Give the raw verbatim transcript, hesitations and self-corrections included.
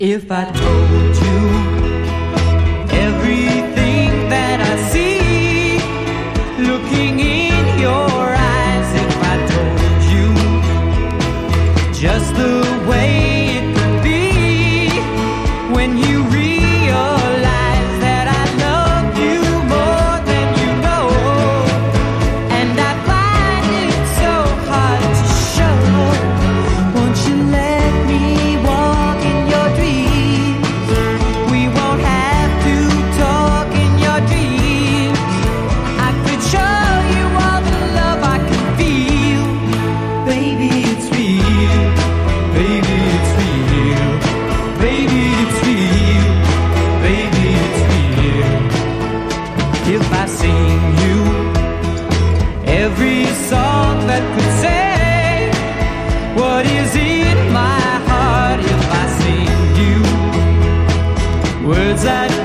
If I told you everything that I see, looking in your eyes, if I told you just the way it could be, when you realize that I love you more than you know, and I find it so hard to show, won't you let me walk in your dreams? We won't have to talk in your dreams. I could show you all the love I can feel. Baby, it's real. Baby, it's real. Baby, it's real. Baby, it's real. If I sing you every song that could say what is in my heart, if I sing you words that